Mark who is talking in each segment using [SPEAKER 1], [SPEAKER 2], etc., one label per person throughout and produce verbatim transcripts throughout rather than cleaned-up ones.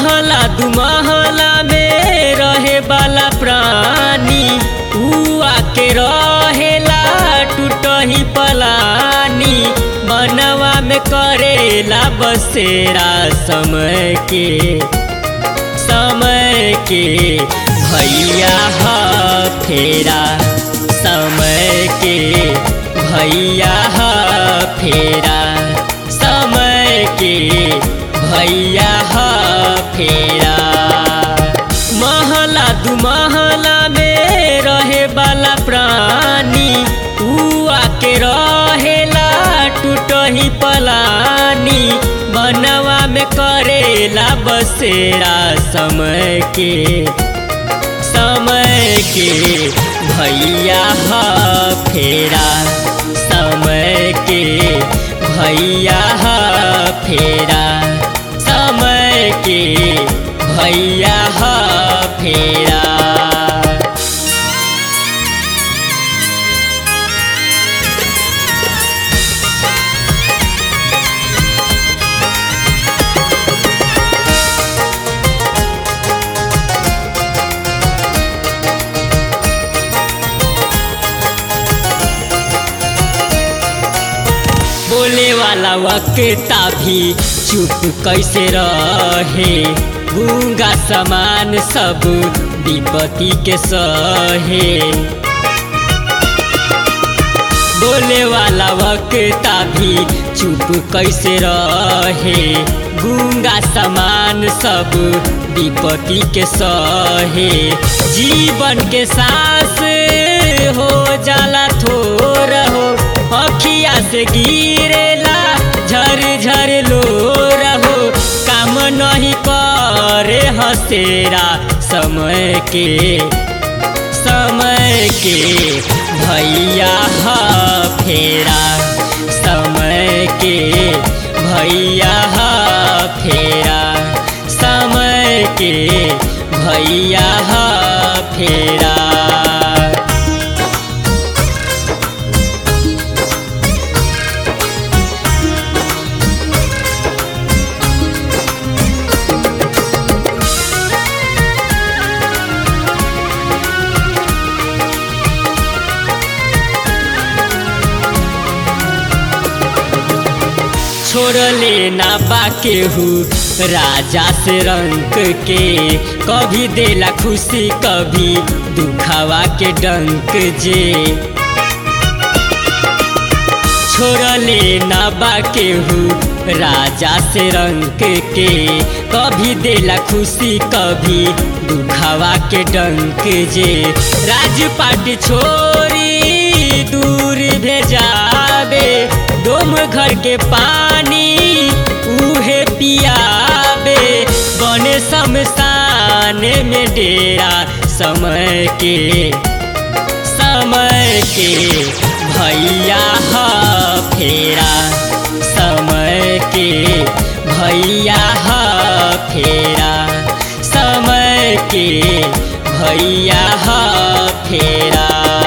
[SPEAKER 1] महला दू महला में रहे वाला प्राणी ऊ आके रहेला टूटही पलानी बनवा में करेला बसेरा समय के समय के भैया ह फेरा समय के भैया ह फेरा समय के भैया ह फेरा महला दू महला में रहे वाला प्राणी ऊ आके रहेला टूटही पलानी बनवा में करेला बसेरा समय के समय के भैया ह फेरा समय के भैया ह फेरा समय के भैया ह फेरा। बोले वाला वक्ता भी चुप कैसे रहे गूंगा समान सब विपत्ति के सहे। बोले वाला वक्ता भी चुप कैसे रहे गूंगा समान सब विपत्ति के सहे। जीवन के सांस हो जाला थोर हो अखिया से गिरेला झर झर लोर हो काम नहीं करे हसेरा समय के समय के भैया ह फेरा समय के भैया ह फेरा समय के भैया ह फेरा। छोड़ले ना बाकेहू राजा से रंग के कभी देला खुशी कभी दुखावा के डंक जे। छोड़ले ना बाकेहू राजा से रंग के कभी देला खुशी कभी दुखावा के डंक जे। राजपाट छोरी दूर भेजावे डोम घर के पानी उहे पियाबे बने शमशान में डेरा समय के समय के भैया ह फेरा समय के भैया ह फेरा समय के भैया ह फेरा।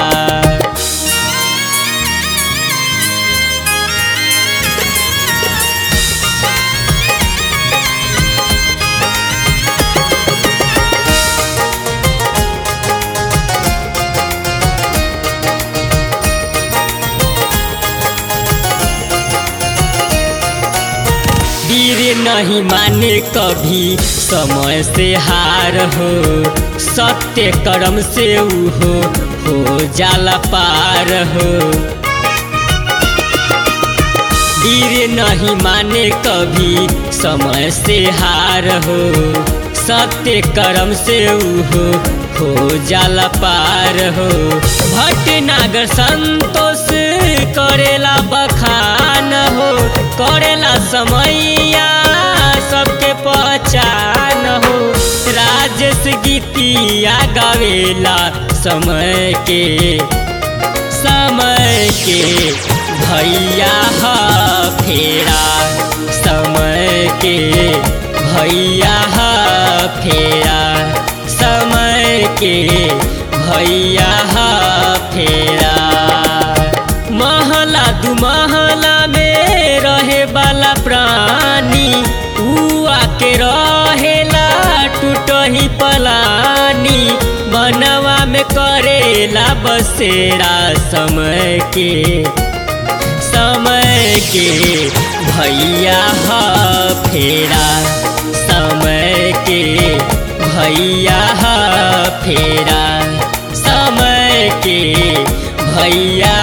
[SPEAKER 1] वीर नहीं माने कभी समय से हार हो सत्य कर्म से उहो हो जाला पार हो। वीर नहीं माने कभी समय से हार हो सत्य कर्म से उहो हो जाला पार हो। भटनागर संतोष करेला बखान हो करेला समैया सबके पहचान हो। राजेश गीतिया गावेला समय के समय के भैया ह फेरा समय के भैया ह फेरा समय के भैया ह फेरा। महला दू महला में रहे वाला प्राणी ऊ आके रहेला मनवा में करेला बसेरा समय के समय के भैया ह फेरा समय के भैया ह फेरा समय के भैया